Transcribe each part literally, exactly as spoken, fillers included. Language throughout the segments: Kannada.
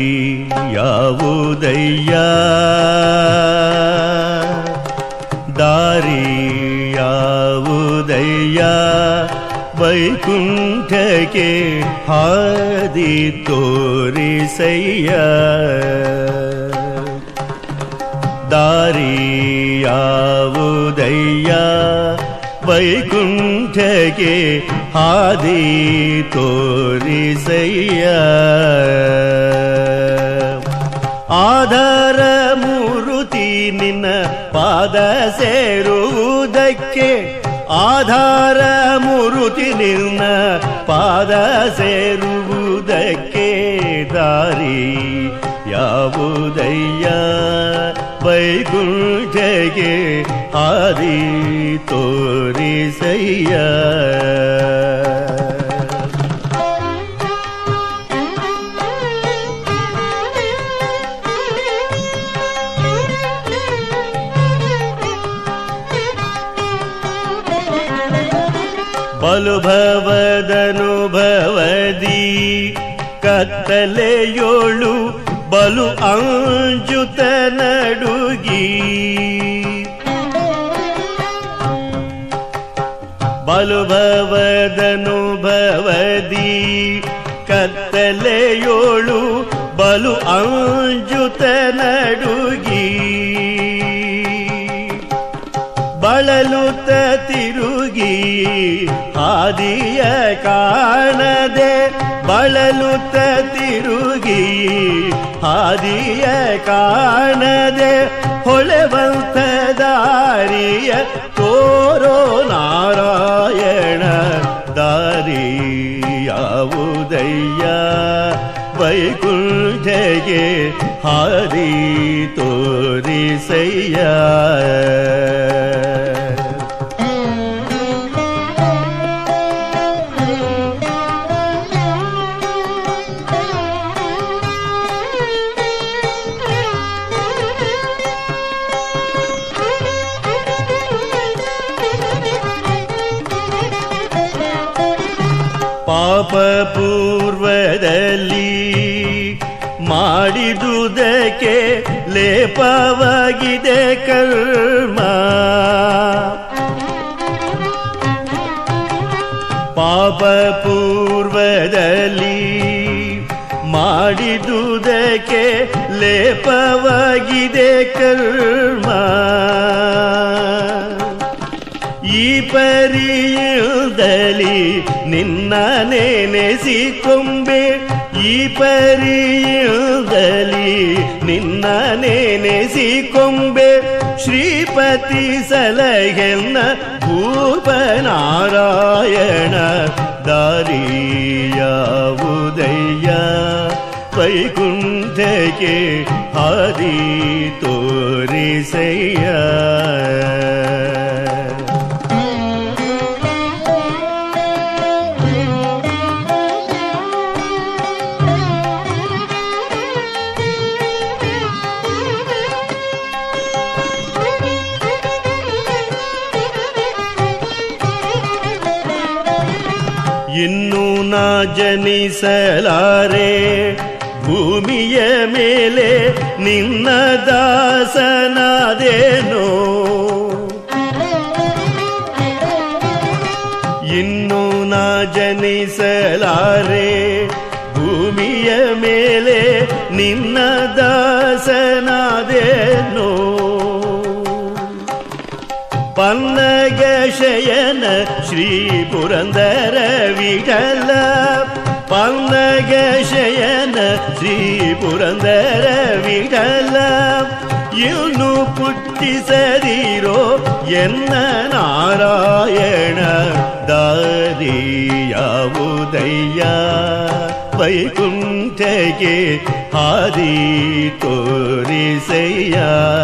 ಯಾವುದಯ್ಯ ದಾರಿ ಯಾವುದಯ್ಯ ವೈಕುಂಠಕ್ಕೆ ಹಾದಿ ತೋರಿಸಯ್ಯ ದಾರಿ ಯಾವುದಯ್ಯ ವೈಕುಂಠಕ್ಕೆ ಹಾದಿ ತೋರಿಸಯ್ಯ ಆಧಾರ ಮೂರುತಿ ನಿನ್ನ ಪಾದ ಸೇರುವುದಕ್ಕೆ ಆಧಾರ ಮೂರುತಿ ನಿನ್ನ ಪಾದ ಸೇರುವುದಕ್ಕೆ ದಾರಿ ಯಾವುದಯ್ಯ ವೈಕುಂಠಕ್ಕೆ ಹಾದಿ ತೋರಿಸಯ್ಯ ಬಲುಭವದನುಭವದಿ ಕತ್ತಲೆಯೋಳು ಬಲು ಅಂಜುತ ನಡುಗಿ ಬಲುಭವದನುಭವದಿ ಕತ್ತಲೆಯೋಳು ಬಲು ಅಂಜುತ ನಡುಗಿ ಬಳಲುತ್ತ ತಿರುಗಿ ಹಾದಿಯ ಕಾಣದೆ ಬಳಲುತ್ತ ತಿರುಗಿ ಹಾದಿಯ ಕಾಣದೆ ಹೊಳೆವಂತ ದಾರಿಯ ತೋರೋ ನಾರಾಯಣ ದಾರಿ ಯಾವುದಯ್ಯ ವೈಕುಂಠಕ್ಕೆ ಹಾದಿ ತೋರಿಸಯ್ಯ ಪಾಪ ಪೂರ್ವದಲ್ಲಿ ಮಾಡಿದುದಕ್ಕೆ ಲೇಪವಾಗಿದೆ ಕರ್ಮ ಪಾಪ ಪೂರ್ವದಲ್ಲಿ ಮಾಡಿದುದಕ್ಕೆ ಲೇಪವಾಗಿದೆ ಕರ್ಮ ಈ ಪರಿಯುದಲ್ಲಿ ನಿನ್ನ ನೆನೆಸಿಕೊಂಬೆ ಈ ಪರಿಯುದಲ್ಲಿ ನಿನ್ನ ನೆನೆಸಿಕೊಂಬೆ ಶ್ರೀಪತಿ ಸಲಹೆನ್ನ ಭೂಪನಾರಾಯಣ ದಾರಿ ಯಾವುದಯ್ಯ ವೈಕುಂಠಕ್ಕೆ ಹಾದಿ ತೋರಿಸಯ್ಯ ಇನ್ನು ನಾ ಜನಿಸಲಾರೆ ಭೂಮಿಯ ಮೇಲೆ ನಿನ್ನ ದಾಸನಾದೇನೋ ಇನ್ನು ನಾ ಜನಿಸಲಾರೆ ಭೂಮಿಯ ಮೇಲೆ ನಿನ್ನ ದಾಸನಾದೇನೋ ಪನ್ನಗ ಶಯನ ಶ್ರೀ ಪುರಂದರ ವಿಠಲ ಪನ್ನಗ ಶಯನ ಶ್ರೀ ಪುರಂದರ ವಿಠಲ ಇನ್ನು ಪುಟ್ಟಿಸದಿರೋ ಎನ್ನ ನಾರಾಯಣ ದಾರಿ ಯಾವುದಯ್ಯ ವೈಕುಂಠಕ್ಕೆ ಹಾದಿ ತೋರಿಸಯ್ಯ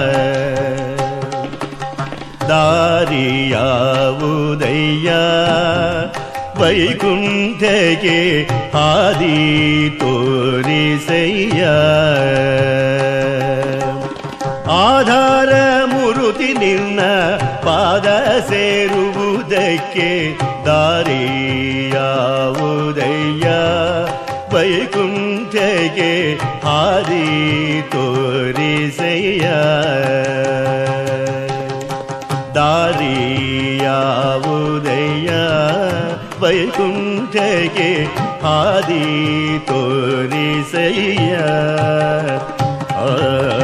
ದಾರಿ ಯಾವುದಯ್ಯ ವೈಕುಂಠಕ್ಕೆ ಹಾದಿ ತೋರಿಸಯ್ಯ ಆಧಾರ ಮೂರುತಿ ನಿನ್ನ ಪಾದ ಸೇರುವುದಕ್ಕೆ ದಾರಿ ಯಾವುದಯ್ಯ ವೈಕುಂಠಕ್ಕೆ ಹಾದಿ ತೋರಿಸಯ್ಯ ದಾರಿಯಾವುದಯ್ಯ ವೈಕುಂಠಕ್ಕೆ ಹಾದಿ ತೋರಿಸಯ್ಯ ಆ